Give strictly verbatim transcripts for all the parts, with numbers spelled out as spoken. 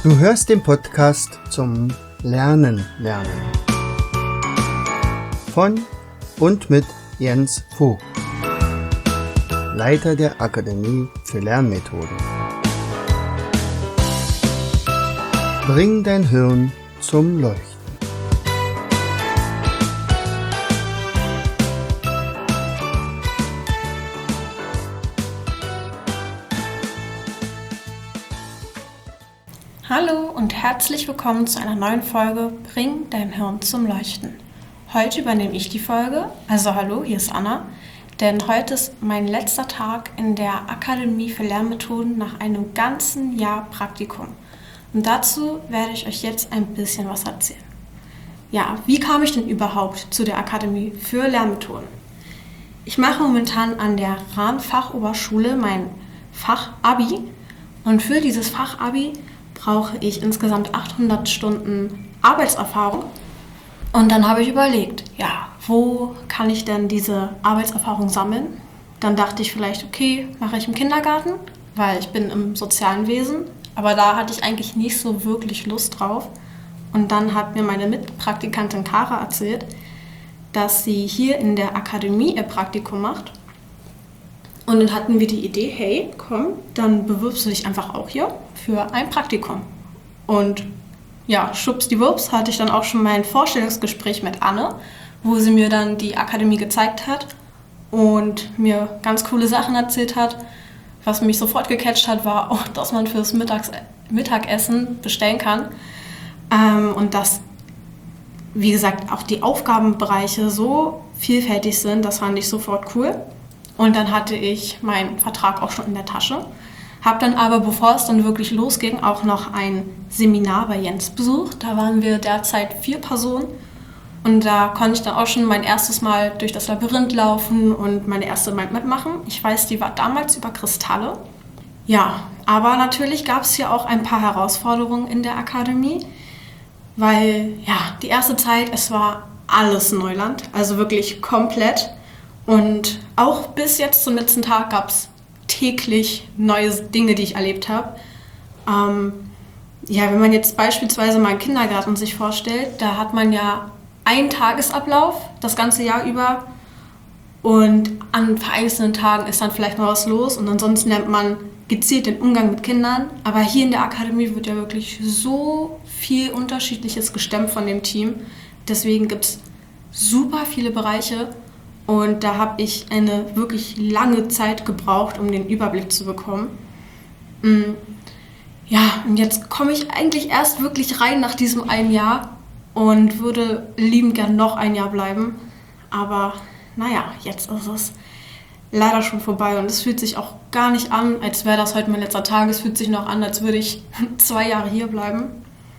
Du hörst den Podcast zum Lernen lernen von und mit Jens Vogt, Leiter der Akademie für Lernmethoden. Bring dein Hirn zum Leuchten. Hallo und herzlich willkommen zu einer neuen Folge Bring dein Hirn zum Leuchten. Heute übernehme ich die Folge, also hallo, hier ist Anna, denn heute ist mein letzter Tag in der Akademie für Lernmethoden nach einem ganzen Jahr Praktikum. Und dazu werde ich euch jetzt ein bisschen was erzählen. Ja, wie kam ich denn überhaupt zu der Akademie für Lernmethoden? Ich mache momentan an der Rahn-Fachoberschule mein Fach-Abi und für dieses Fach-Abi brauche ich insgesamt achthundert Stunden Arbeitserfahrung. Und dann habe ich überlegt, ja, wo kann ich denn diese Arbeitserfahrung sammeln? Dann dachte ich vielleicht, okay, mache ich im Kindergarten, weil ich bin im sozialen Wesen. Aber da hatte ich eigentlich nicht so wirklich Lust drauf. Und dann hat mir meine Mitpraktikantin Kara erzählt, dass sie hier in der Akademie ihr Praktikum macht. Und dann hatten wir die Idee, hey, komm, dann bewirbst du dich einfach auch hier für ein Praktikum. Und ja, schwuppsdiwupps hatte ich dann auch schon mein Vorstellungsgespräch mit Anne, wo sie mir dann die Akademie gezeigt hat und mir ganz coole Sachen erzählt hat. Was mich sofort gecatcht hat, war auch, dass man fürs Mittags- Mittagessen bestellen kann. Ähm, und dass, wie gesagt, auch die Aufgabenbereiche so vielfältig sind, das fand ich sofort cool. Und dann hatte ich meinen Vertrag auch schon in der Tasche. Habe dann aber, bevor es dann wirklich losging, auch noch ein Seminar bei Jens besucht. Da waren wir derzeit vier Personen. Und da konnte ich dann auch schon mein erstes Mal durch das Labyrinth laufen und meine erste Mind Map machen. Ich weiß, die war damals über Kristalle. Ja, aber natürlich gab es hier auch ein paar Herausforderungen in der Akademie. Weil, ja, die erste Zeit, es war alles Neuland. Also wirklich komplett. Und auch bis jetzt zum letzten Tag gab es täglich neue Dinge, die ich erlebt habe. Ähm, ja, wenn man jetzt beispielsweise mal einen Kindergarten sich vorstellt, da hat man ja einen Tagesablauf das ganze Jahr über und an vereinzelten Tagen ist dann vielleicht mal was los und ansonsten lernt man gezielt den Umgang mit Kindern. Aber hier in der Akademie wird ja wirklich so viel Unterschiedliches gestemmt von dem Team. Deswegen gibt es super viele Bereiche. Und da habe ich eine wirklich lange Zeit gebraucht, um den Überblick zu bekommen. Ja, und jetzt komme ich eigentlich erst wirklich rein nach diesem einen Jahr und würde liebend gern noch ein Jahr bleiben. Aber naja, jetzt ist es leider schon vorbei und es fühlt sich auch gar nicht an, als wäre das heute mein letzter Tag. Es fühlt sich noch an, als würde ich zwei Jahre hier bleiben.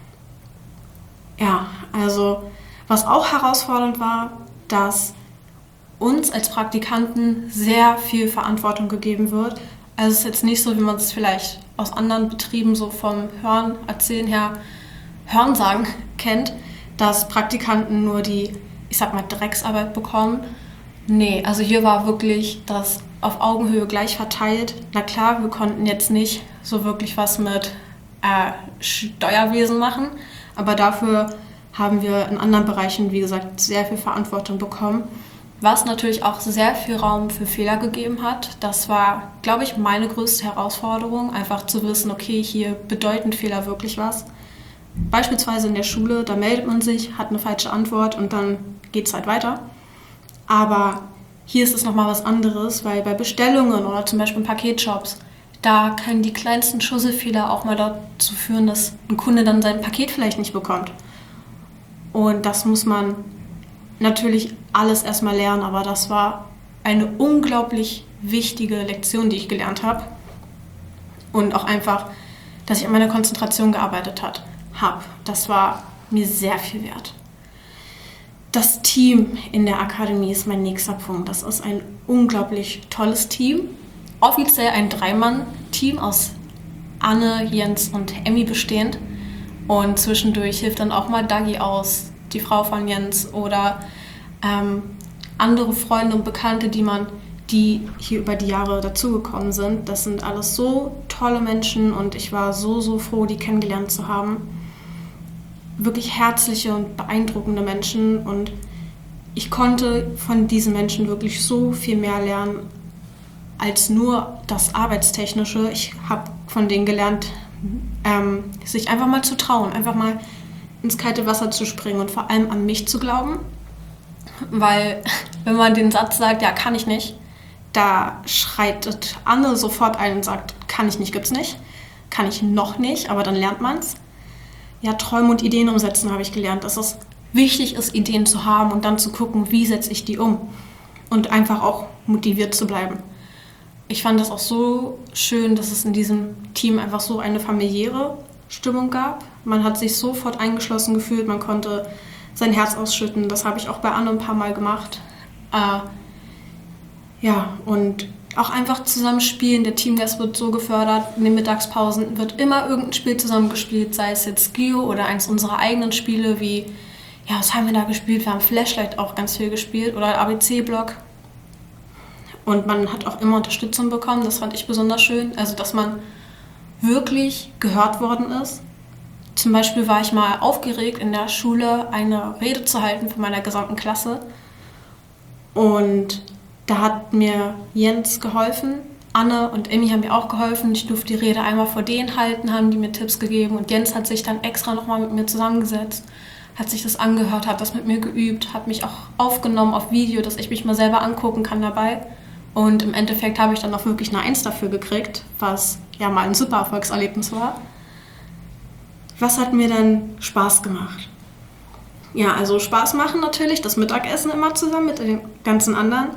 Ja, also was auch herausfordernd war, dass uns als Praktikanten sehr viel Verantwortung gegeben wird. Also es ist jetzt nicht so, wie man es vielleicht aus anderen Betrieben so vom Hören, Erzählen her, Hörensagen kennt, dass Praktikanten nur die, ich sag mal, Drecksarbeit bekommen. Nee, also hier war wirklich das auf Augenhöhe gleich verteilt. Na klar, wir konnten jetzt nicht so wirklich was mit äh, Steuerwesen machen, aber dafür haben wir in anderen Bereichen, wie gesagt, sehr viel Verantwortung bekommen. Was natürlich auch sehr viel Raum für Fehler gegeben hat. Das war, glaube ich, meine größte Herausforderung, einfach zu wissen, okay, hier bedeuten Fehler wirklich was. Beispielsweise in der Schule, da meldet man sich, hat eine falsche Antwort und dann geht es halt weiter. Aber hier ist es nochmal was anderes, weil bei Bestellungen oder zum Beispiel in Paketshops, da können die kleinsten Schusselfehler auch mal dazu führen, dass ein Kunde dann sein Paket vielleicht nicht bekommt. Und das muss man natürlich alles erstmal lernen, aber das war eine unglaublich wichtige Lektion, die ich gelernt habe. Und auch einfach, dass ich an meiner Konzentration gearbeitet habe. Das war mir sehr viel wert. Das Team in der Akademie ist mein nächster Punkt. Das ist ein unglaublich tolles Team. Offiziell ein Dreimann-Team aus Anne, Jens und Emmy bestehend. Und zwischendurch hilft dann auch mal Dagi aus, die Frau von Jens oder ähm, andere Freunde und Bekannte, die man, die hier über die Jahre dazugekommen sind. Das sind alles so tolle Menschen und ich war so, so froh, die kennengelernt zu haben. Wirklich herzliche und beeindruckende Menschen und ich konnte von diesen Menschen wirklich so viel mehr lernen als nur das Arbeitstechnische. Ich habe von denen gelernt, ähm, sich einfach mal zu trauen, einfach mal ins kalte Wasser zu springen und vor allem an mich zu glauben. Weil wenn man den Satz sagt, ja, kann ich nicht, da schreitet Anne sofort ein und sagt, kann ich nicht, gibt's nicht, kann ich noch nicht, aber dann lernt man's. Ja, Träume und Ideen umsetzen habe ich gelernt, dass es wichtig ist, Ideen zu haben und dann zu gucken, wie setze ich die um und einfach auch motiviert zu bleiben. Ich fand das auch so schön, dass es in diesem Team einfach so eine familiäre Stimmung gab. Man hat sich sofort eingeschlossen gefühlt, man konnte sein Herz ausschütten. Das habe ich auch bei Anne ein paar Mal gemacht. Äh, ja, und auch einfach zusammen spielen. Der Teamgeist wird so gefördert. In den Mittagspausen wird immer irgendein Spiel zusammengespielt, sei es jetzt Geo oder eins unserer eigenen Spiele wie, ja, was haben wir da gespielt? Wir haben Flashlight auch ganz viel gespielt oder A B C-Block. Und man hat auch immer Unterstützung bekommen. Das fand ich besonders schön. Also, dass man wirklich gehört worden ist. Zum Beispiel war ich mal aufgeregt, in der Schule eine Rede zu halten von meiner gesamten Klasse. Und da hat mir Jens geholfen, Anne und Emmy haben mir auch geholfen. Ich durfte die Rede einmal vor denen halten, haben die mir Tipps gegeben. Und Jens hat sich dann extra nochmal mit mir zusammengesetzt, hat sich das angehört, hat das mit mir geübt, hat mich auch aufgenommen auf Video, dass ich mich mal selber angucken kann dabei. Und im Endeffekt habe ich dann auch wirklich eine Eins dafür gekriegt, was ja mal ein super Erfolgserlebnis war. Was hat mir dann Spaß gemacht? Ja, also Spaß machen natürlich, das Mittagessen immer zusammen mit den ganzen anderen.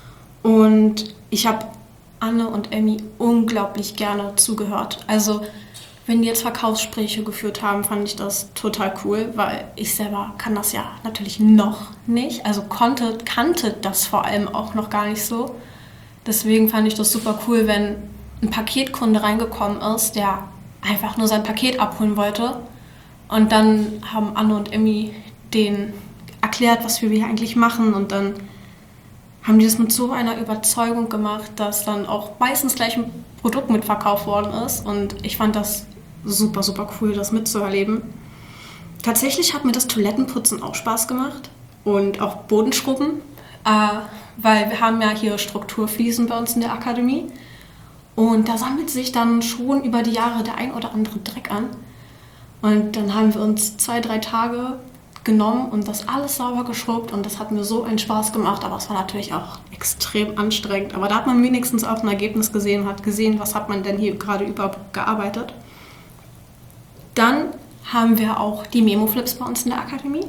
Und ich habe Anne und Emmy unglaublich gerne zugehört. Also wenn die jetzt Verkaufsgespräche geführt haben, fand ich das total cool, weil ich selber kann das ja natürlich noch nicht. Also konnte, kannte das vor allem auch noch gar nicht so. Deswegen fand ich das super cool, wenn ein Paketkunde reingekommen ist, der einfach nur sein Paket abholen wollte. Und dann haben Anne und Emmy denen erklärt, was wir hier eigentlich machen. Und dann haben die das mit so einer Überzeugung gemacht, dass dann auch meistens gleich ein Produkt mitverkauft worden ist. Und ich fand das super, super cool, das mitzuerleben. Tatsächlich hat mir das Toilettenputzen auch Spaß gemacht und auch Bodenschrubben, äh, weil wir haben ja hier Strukturfliesen bei uns in der Akademie. Und da sammelt sich dann schon über die Jahre der ein oder andere Dreck an. Und dann haben wir uns zwei, drei Tage genommen und das alles sauber geschrubbt und das hat mir so einen Spaß gemacht, aber es war natürlich auch extrem anstrengend. Aber da hat man wenigstens auch ein Ergebnis gesehen, hat gesehen, was hat man denn hier gerade überhaupt gearbeitet. Dann haben wir auch die Memo-Flips bei uns in der Akademie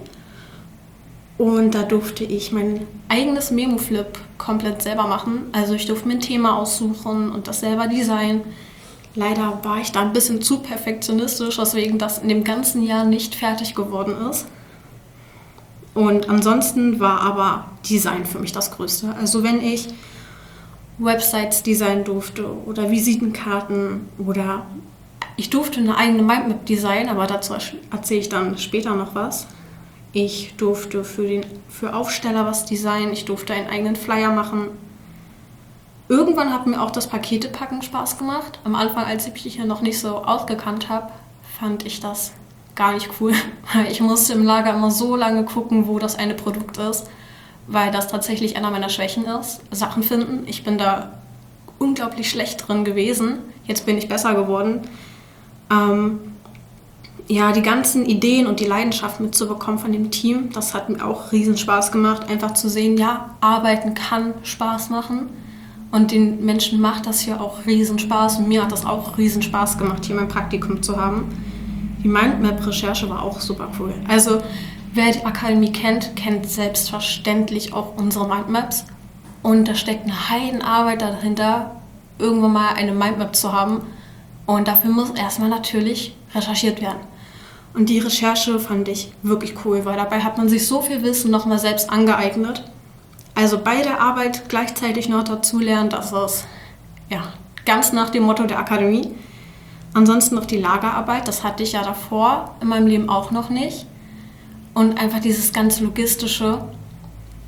und da durfte ich mein eigenes Memo-Flip komplett selber machen. Also ich durfte mir ein Thema aussuchen und das selber designen. Leider war ich da ein bisschen zu perfektionistisch, weswegen das in dem ganzen Jahr nicht fertig geworden ist. Und ansonsten war aber Design für mich das Größte. Also wenn ich Websites designen durfte oder Visitenkarten oder ich durfte eine eigene Mindmap designen, aber dazu erzähle ich dann später noch was. Ich durfte für, den, für Aufsteller was designen, ich durfte einen eigenen Flyer machen. Irgendwann hat mir auch das Paketepacken Spaß gemacht. Am Anfang, als ich mich hier noch nicht so ausgekannt habe, fand ich das gar nicht cool. Ich musste im Lager immer so lange gucken, wo das eine Produkt ist, weil das tatsächlich einer meiner Schwächen ist, Sachen finden. Ich bin da unglaublich schlecht drin gewesen. Jetzt bin ich besser geworden. Ähm, ja, die ganzen Ideen und die Leidenschaft mitzubekommen von dem Team, das hat mir auch riesen Spaß gemacht, einfach zu sehen, ja, arbeiten kann Spaß machen. Und den Menschen macht das hier auch riesen Spaß und mir hat das auch riesen Spaß gemacht, hier mein Praktikum zu haben. Die Mindmap-Recherche war auch super cool. Also wer die Akademie kennt, kennt selbstverständlich auch unsere Mindmaps. Und da steckt eine Heidenarbeit dahinter, irgendwann mal eine Mindmap zu haben. Und dafür muss erstmal natürlich recherchiert werden. Und die Recherche fand ich wirklich cool, weil dabei hat man sich so viel Wissen nochmal selbst angeeignet. Also bei der Arbeit gleichzeitig noch dazu lernen, das ist ja, ganz nach dem Motto der Akademie. Ansonsten noch die Lagerarbeit, das hatte ich ja davor in meinem Leben auch noch nicht. Und einfach dieses ganze Logistische,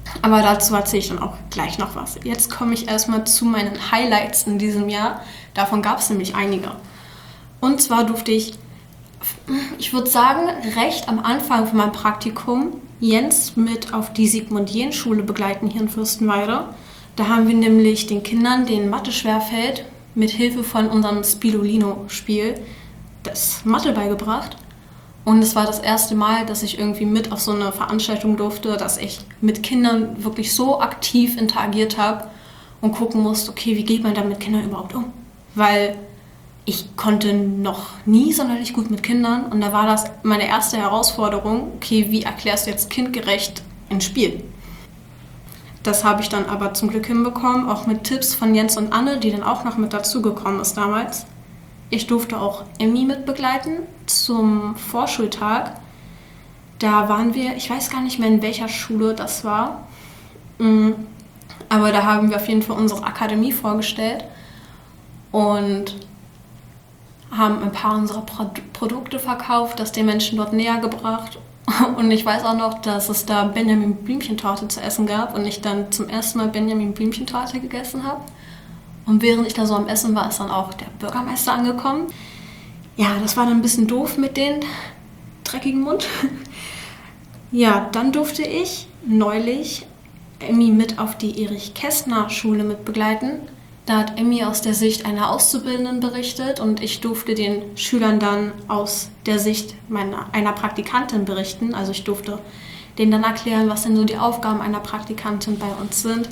Aber dazu erzähle ich dann auch gleich noch was. Jetzt komme ich erstmal zu meinen Highlights in diesem Jahr. Davon gab es nämlich einige. Und zwar durfte ich, ich würde sagen, recht am Anfang von meinem Praktikum Jens mit auf die Sigmund-Jähn-Schule begleiten hier in Fürstenwalde. Da haben wir nämlich den Kindern, denen Mathe schwerfällt, mit Hilfe von unserem Spirulino-Spiel das Mathe beigebracht. Und es war das erste Mal, dass ich irgendwie mit auf so eine Veranstaltung durfte, dass ich mit Kindern wirklich so aktiv interagiert habe und gucken musste, okay, wie geht man da mit Kindern überhaupt um? Weil ich konnte noch nie sonderlich gut mit Kindern und da war das meine erste Herausforderung, okay, wie erklärst du jetzt kindgerecht ein Spiel? Das habe ich dann aber zum Glück hinbekommen, auch mit Tipps von Jens und Anne, die dann auch noch mit dazugekommen ist damals. Ich durfte auch Emmy mitbegleiten zum Vorschultag. Da waren wir, ich weiß gar nicht mehr, in welcher Schule das war, aber da haben wir auf jeden Fall unsere Akademie vorgestellt und haben ein paar unserer Pro- Produkte verkauft, das den Menschen dort näher gebracht. Und ich weiß auch noch, dass es da Benjamin Blümchentorte zu essen gab und ich dann zum ersten Mal Benjamin Blümchentorte gegessen habe. Und während ich da so am Essen war, ist dann auch der Bürgermeister angekommen. Ja, das war dann ein bisschen doof mit dem dreckigen Mund. Ja, dann durfte ich neulich Emmy mit auf die Erich-Kästner-Schule mit begleiten. Da hat Emmy aus der Sicht einer Auszubildenden berichtet und ich durfte den Schülern dann aus der Sicht meiner, einer Praktikantin berichten. Also ich durfte denen dann erklären, was denn so die Aufgaben einer Praktikantin bei uns sind.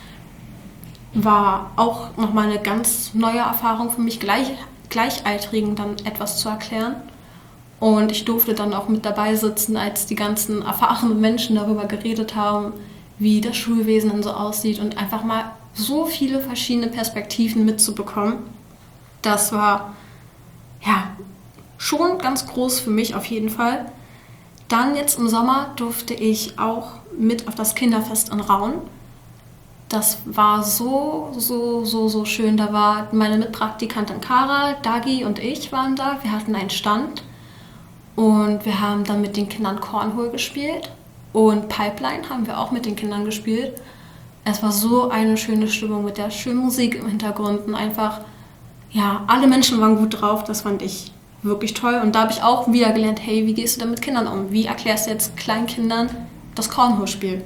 War auch nochmal eine ganz neue Erfahrung für mich, gleich, Gleichaltrigen dann etwas zu erklären. Und ich durfte dann auch mit dabei sitzen, als die ganzen erfahrenen Menschen darüber geredet haben, wie das Schulwesen dann so aussieht und einfach mal so viele verschiedene Perspektiven mitzubekommen. Das war ja schon ganz groß für mich auf jeden Fall. Dann jetzt im Sommer durfte ich auch mit auf das Kinderfest in Raun. Das war so, so, so, so schön. Da war meine Mitpraktikantin Kara, Dagi und ich waren da. Wir hatten einen Stand und wir haben dann mit den Kindern Cornhole gespielt und Pipeline haben wir auch mit den Kindern gespielt. Es war so eine schöne Stimmung mit der schönen Musik im Hintergrund und einfach, ja, alle Menschen waren gut drauf. Das fand ich wirklich toll. Und da habe ich auch wieder gelernt, hey, wie gehst du denn mit Kindern um? Wie erklärst du jetzt Kleinkindern das Cornhole-Spiel?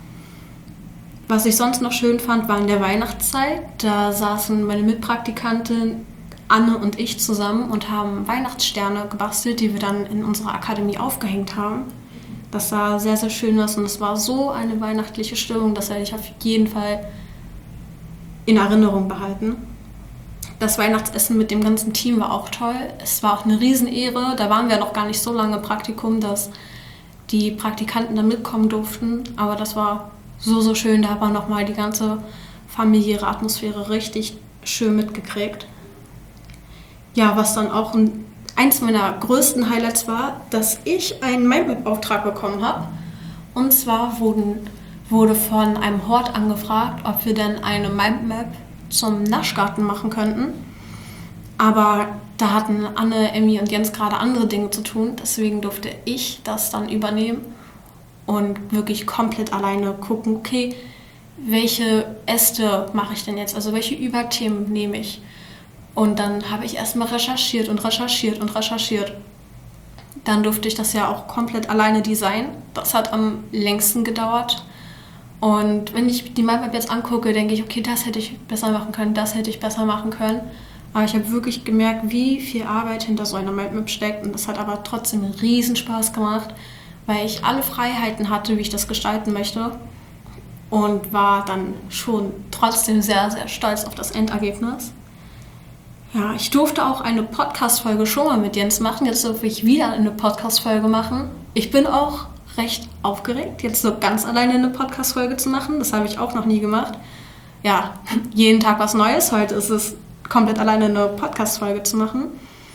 Was ich sonst noch schön fand, war in der Weihnachtszeit. Da saßen meine Mitpraktikantin Anne und ich zusammen und haben Weihnachtssterne gebastelt, die wir dann in unserer Akademie aufgehängt haben. Das sah sehr, sehr schön aus und es war so eine weihnachtliche Stimmung, das werde ich auf jeden Fall in Erinnerung behalten. Das Weihnachtsessen mit dem ganzen Team war auch toll. Es war auch eine Riesenehre. Da waren wir noch gar nicht so lange im Praktikum, dass die Praktikanten da mitkommen durften. Aber das war so, so schön. Da hat man nochmal die ganze familiäre Atmosphäre richtig schön mitgekriegt. Ja, was dann auch ein Eins meiner größten Highlights war, dass ich einen Mindmap-Auftrag bekommen habe. Und zwar wurden, wurde von einem Hort angefragt, ob wir denn eine Mindmap zum Naschgarten machen könnten. Aber da hatten Anne, Emmy und Jens gerade andere Dinge zu tun. Deswegen durfte ich das dann übernehmen und wirklich komplett alleine gucken, okay, welche Äste mache ich denn jetzt? Also welche Überthemen nehme ich? Und dann habe ich erstmal recherchiert und recherchiert und recherchiert. Dann durfte ich das ja auch komplett alleine designen. Das hat am längsten gedauert. Und wenn ich die Mindmap jetzt angucke, denke ich, okay, das hätte ich besser machen können, das hätte ich besser machen können. Aber ich habe wirklich gemerkt, wie viel Arbeit hinter so einer Mindmap steckt. Und das hat aber trotzdem einen Riesenspaß gemacht, weil ich alle Freiheiten hatte, wie ich das gestalten möchte. Und war dann schon trotzdem sehr, sehr stolz auf das Endergebnis. Ja, ich durfte auch eine Podcast-Folge schon mal mit Jens machen. Jetzt durfte ich wieder eine Podcast-Folge machen. Ich bin auch recht aufgeregt, jetzt so ganz alleine eine Podcast-Folge zu machen. Das habe ich auch noch nie gemacht. Ja, jeden Tag was Neues. Heute ist es komplett alleine eine Podcast-Folge zu machen.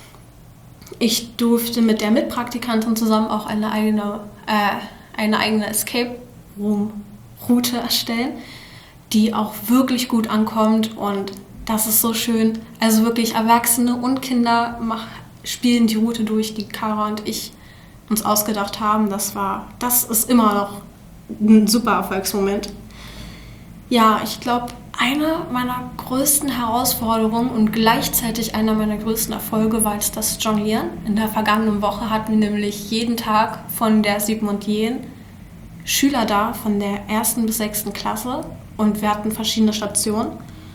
Ich durfte mit der Mitpraktikantin zusammen auch eine eigene, äh, eine eigene Escape-Room-Route erstellen, die auch wirklich gut ankommt und das ist so schön. Also wirklich Erwachsene und Kinder mach, spielen die Route durch, die Kara und ich uns ausgedacht haben. Das war, das ist immer noch ein super Erfolgsmoment. Ja, ich glaube, eine meiner größten Herausforderungen und gleichzeitig einer meiner größten Erfolge war jetzt das Jonglieren. In der vergangenen Woche hatten wir nämlich jeden Tag von der Sigmund Jähn Schüler da, von der ersten bis sechsten Klasse, und wir hatten verschiedene Stationen.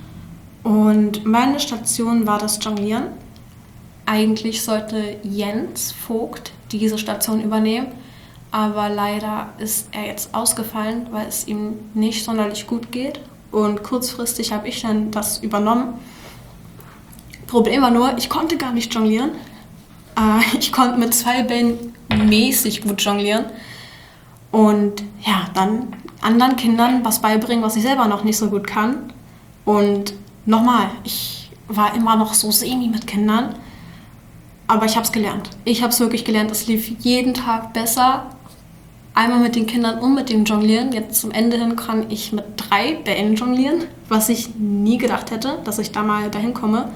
Und meine Station war das Jonglieren. Eigentlich sollte Jens Vogt diese Station übernehmen, aber leider ist er jetzt ausgefallen, weil es ihm nicht sonderlich gut geht. Und kurzfristig habe ich dann das übernommen. Problem war nur, ich konnte gar nicht jonglieren. Äh, ich konnte mit zwei Bällen mäßig gut jonglieren. Und ja, dann anderen Kindern was beibringen, was ich selber noch nicht so gut kann. Und nochmal, ich war immer noch so semi mit Kindern. Aber ich habe es gelernt. Ich habe es wirklich gelernt. Es lief jeden Tag besser. Einmal mit den Kindern und mit dem Jonglieren. Jetzt zum Ende hin kann ich mit drei Bällen jonglieren, was ich nie gedacht hätte, dass ich da mal dahin komme.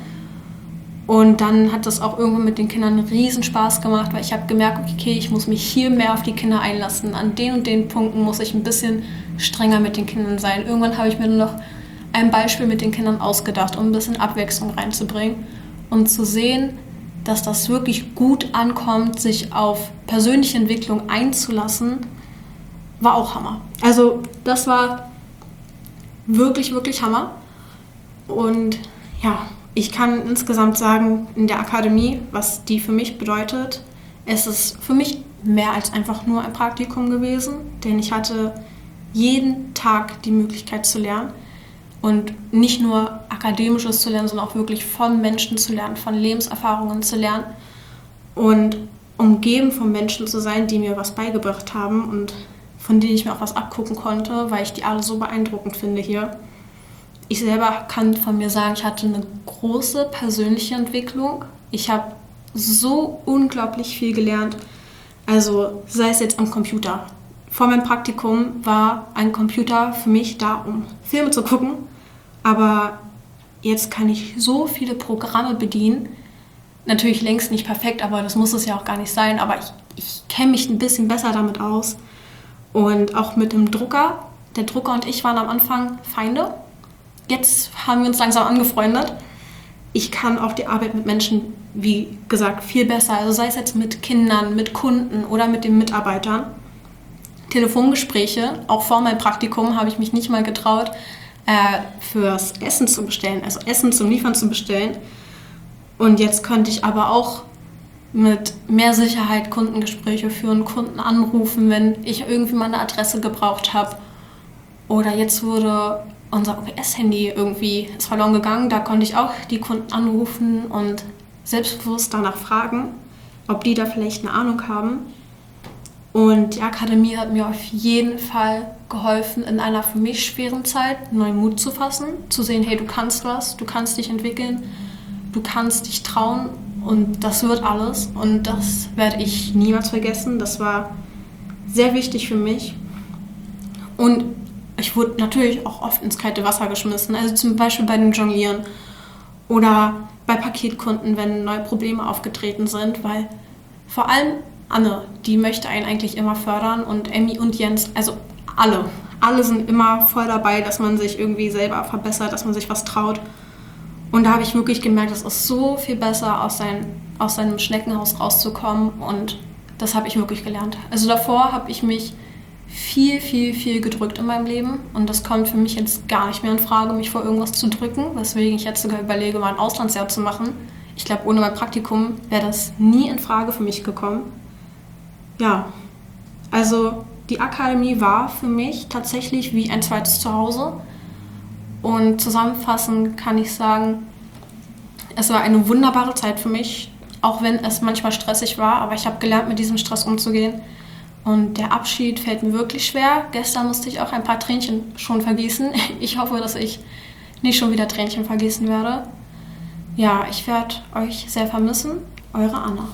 Und dann hat das auch irgendwann mit den Kindern riesen Spaß gemacht, weil ich habe gemerkt, okay, ich muss mich hier mehr auf die Kinder einlassen. An den und den Punkten muss ich ein bisschen strenger mit den Kindern sein. Irgendwann habe ich mir nur noch ein Beispiel mit den Kindern ausgedacht, um ein bisschen Abwechslung reinzubringen und zu sehen, dass das wirklich gut ankommt, sich auf persönliche Entwicklung einzulassen, war auch Hammer. Also das war wirklich, wirklich Hammer. Und ja, ich kann insgesamt sagen, in der Akademie, was die für mich bedeutet, es ist für mich mehr als einfach nur ein Praktikum gewesen, denn ich hatte jeden Tag die Möglichkeit zu lernen. Und nicht nur Akademisches zu lernen, sondern auch wirklich von Menschen zu lernen, von Lebenserfahrungen zu lernen und umgeben von Menschen zu sein, die mir was beigebracht haben und von denen ich mir auch was abgucken konnte, weil ich die alle so beeindruckend finde hier. Ich selber kann von mir sagen, ich hatte eine große persönliche Entwicklung. Ich habe so unglaublich viel gelernt. Also sei es jetzt am Computer. Vor meinem Praktikum war ein Computer für mich da, um Filme zu gucken. Aber jetzt kann ich so viele Programme bedienen. Natürlich längst nicht perfekt, aber das muss es ja auch gar nicht sein. Aber ich, ich kenne mich ein bisschen besser damit aus. Und auch mit dem Drucker. Der Drucker und ich waren am Anfang Feinde. Jetzt haben wir uns langsam angefreundet. Ich kann auch die Arbeit mit Menschen, wie gesagt, viel besser. Also sei es jetzt mit Kindern, mit Kunden oder mit den Mitarbeitern. Telefongespräche, auch vor meinem Praktikum habe ich mich nicht mal getraut, äh, fürs Essen zu bestellen, also Essen zum Liefern zu bestellen. Und jetzt könnte ich aber auch mit mehr Sicherheit Kundengespräche führen, Kunden anrufen, wenn ich irgendwie mal eine Adresse gebraucht habe. Oder jetzt wurde unser O P S-Handy irgendwie ist verloren gegangen, da konnte ich auch die Kunden anrufen und selbstbewusst danach fragen, ob die da vielleicht eine Ahnung haben. Und die Akademie hat mir auf jeden Fall geholfen, in einer für mich schweren Zeit neuen Mut zu fassen, zu sehen, hey, du kannst was, du kannst dich entwickeln, du kannst dich trauen und das wird alles. Und das werde ich niemals vergessen. Das war sehr wichtig für mich. Und ich wurde natürlich auch oft ins kalte Wasser geschmissen, also zum Beispiel bei dem Jonglieren oder bei Paketkunden, wenn neue Probleme aufgetreten sind, weil vor allem Anne, die möchte einen eigentlich immer fördern und Emmy und Jens, also alle, alle sind immer voll dabei, dass man sich irgendwie selber verbessert, dass man sich was traut. Und da habe ich wirklich gemerkt, es ist so viel besser, aus, sein, aus seinem Schneckenhaus rauszukommen und das habe ich wirklich gelernt. Also davor habe ich mich viel, viel, viel gedrückt in meinem Leben und das kommt für mich jetzt gar nicht mehr in Frage, mich vor irgendwas zu drücken, weswegen ich jetzt sogar überlege, mal ein Auslandsjahr zu machen. Ich glaube, ohne mein Praktikum wäre das nie in Frage für mich gekommen. Ja, also die Akademie war für mich tatsächlich wie ein zweites Zuhause und zusammenfassend kann ich sagen, es war eine wunderbare Zeit für mich, auch wenn es manchmal stressig war, aber ich habe gelernt, mit diesem Stress umzugehen und der Abschied fällt mir wirklich schwer. Gestern musste ich auch ein paar Tränchen schon vergießen. Ich hoffe, dass ich nicht schon wieder Tränchen vergießen werde. Ja, ich werde euch sehr vermissen. Eure Anna.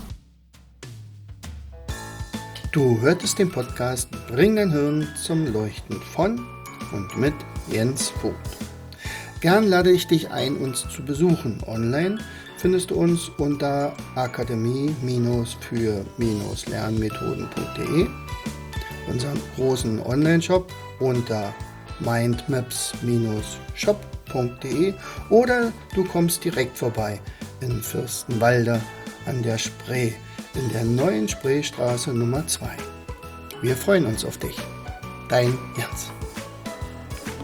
Du hörtest den Podcast Bring dein Hirn zum Leuchten von und mit Jens Vogt. Gern lade ich dich ein, uns zu besuchen. Online findest du uns unter akademie für lernmethoden punkt de unseren großen Online-Shop unter mindmaps shop punkt de oder du kommst direkt vorbei in Fürstenwalde an der Spree, in der neuen Spreestraße Nummer zwei. Wir freuen uns auf dich. Dein Jens.